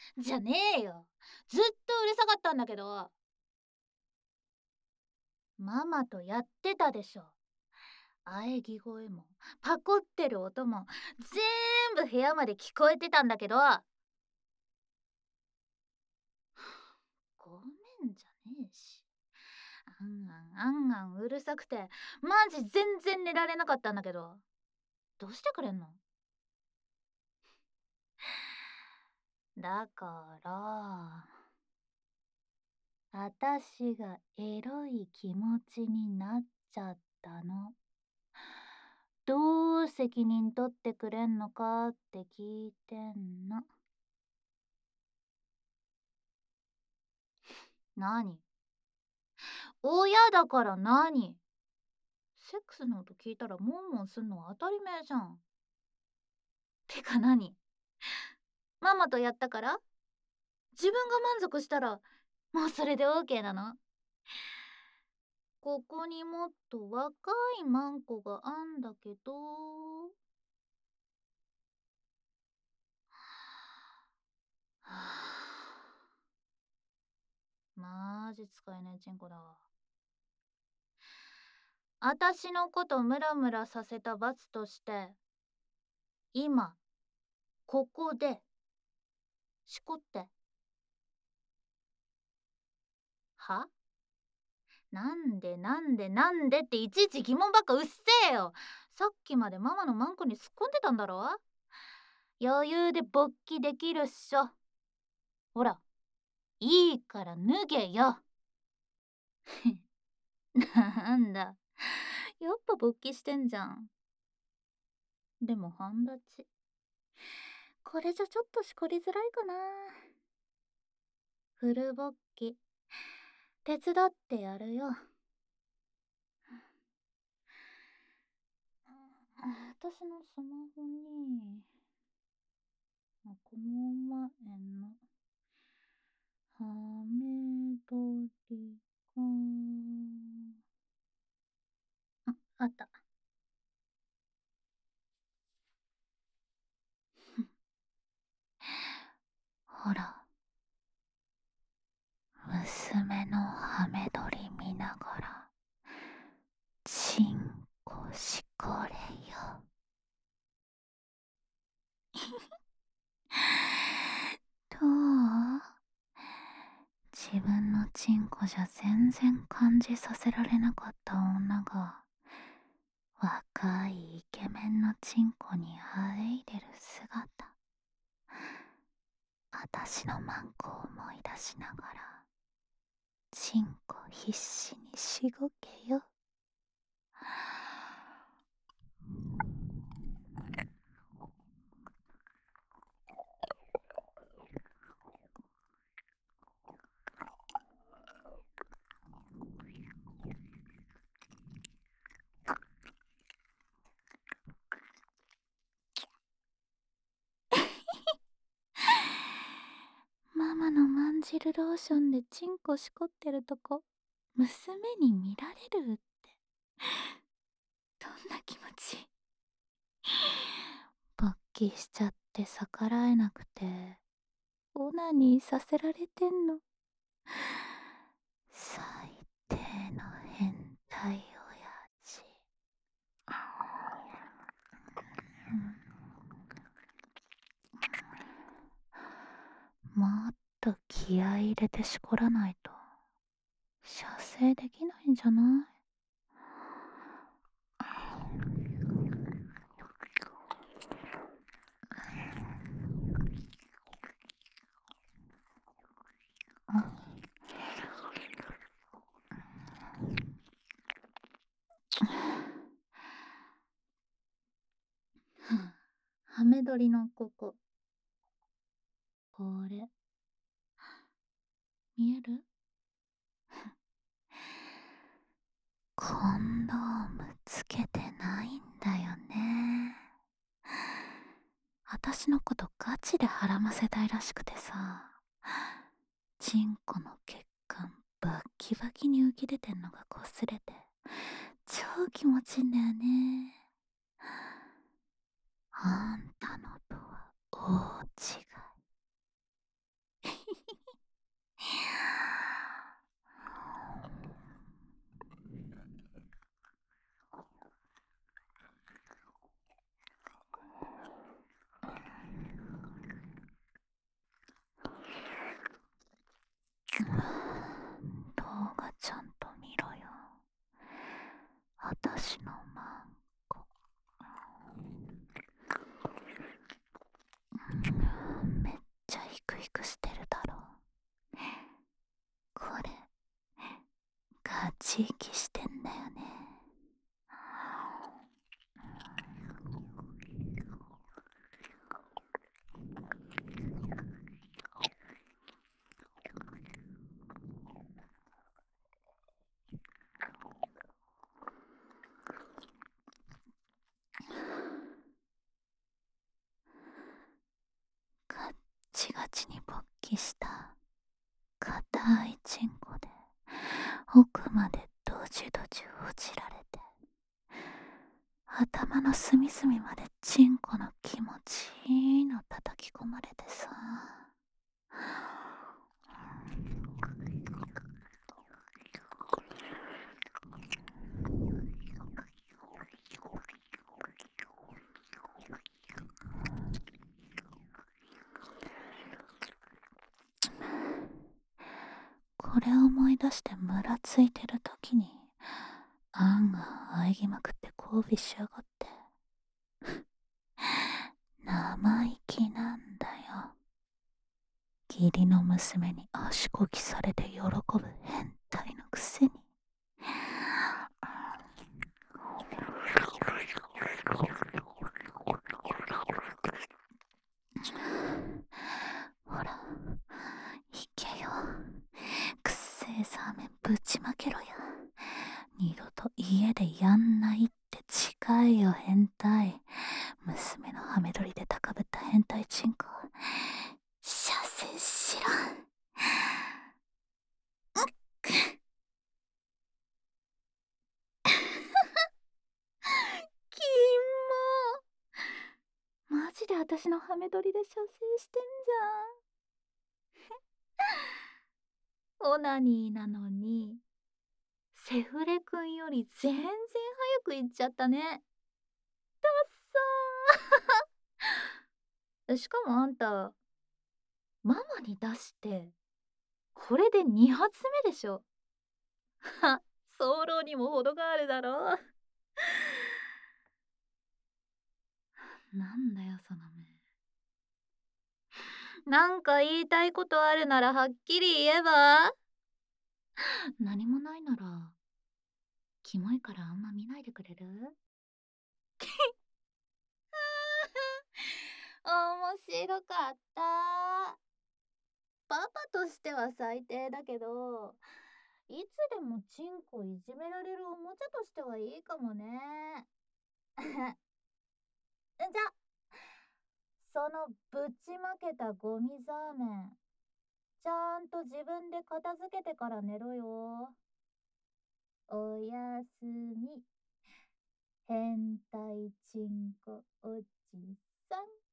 じゃねえよ。ずっとうるさかったんだけど。ママとやってたでしょ。喘ぎ声もパコってる音も全部部屋まで聞こえてたんだけど。ごめんじゃねえし。あんあんあんあんうるさくてマジ全然寝られなかったんだけど。どうしてくれんの？だからあたしがエロい気持ちになっちゃったの。どう責任取ってくれんのかって聞いてんの。何？親だから何？セックスの音聞いたらモンモンすんのは当たり前じゃん。てか何？ママとやったから自分が満足したらもうそれで OK なの？ここにもっと若いマンコがあんだけど。はあ、マジ使えないチンコだわ。あたしのことムラムラさせた罰として今ここでしこって。は？なんでっていちいち疑問ばっかうっせえよ。さっきまでママのマンコに突っ込んでたんだろ。余裕で勃起できるっしょ。ほら、いいから脱げよ。なんだ、やっぱ勃起してんじゃん。でも半立ち。これじゃちょっとしこりづらいかな。フル勃起手伝ってやるよ。私のスマホにこの前のハメ撮りがあった。ほら、娘のハメ撮り見ながらチンコしこれよ。どう？自分のチンコじゃ全然感じさせられなかった女が若いイケメンのチンコにあえいでる姿、あたしのマンコを思い出しながらチンコ必死にしごけよ。ママのまんじるローションでチンコしこってるとこ娘に見られるってどんな気持ち？勃起しちゃって逆らえなくてオナニーさせられてんの。最低の変態親父。もっと気合い入れてしこらないと射精できないんじゃない？ハメ撮りのここ。これ見える？コンドームつけてないんだよね。あたしのことガチで孕ませたいらしくてさ、チンコの血管バッキバキに浮き出てんのが擦れて超気持ちいいんだよね。あんたのとは大違い。 生生きしてんだよね。ガッチガチに勃起した硬いチンコで奥までドジドジほじられて、頭の隅々までチンコの気持ちいいの叩き込まれてさ。これを思い出してムラついてる時に、アンが喘ぎまくって交尾しやがって。生意気なんだよ。義理の娘に足こきされて喜ぶ変態のくせに。ほら、行けよ。くっせえサーメンぶちまけろや。二度と家でやんないって誓いよ変態。娘のハメ撮りで高ぶった変態チンコ。射精しろ。キモ。マジで私のハメ撮りで射精してんじゃん。オナニーなのにセフレくんより全然早く行っちゃったね。ダッサー。しかもあんたママに出してこれで2発目でしょ。は、早漏にも程があるだろ。なんだよその目。なんか言いたいことあるならはっきり言えば。何もないならキモいからあんま見ないでくれる？面白かった。パパとしては最低だけど、いつでもチンコいじめられるおもちゃとしてはいいかもね。じゃ、そのぶちまけたゴミザーメン、ちゃんと自分で片付けてから寝ろよ。おやすみ。変態チンコおじさん。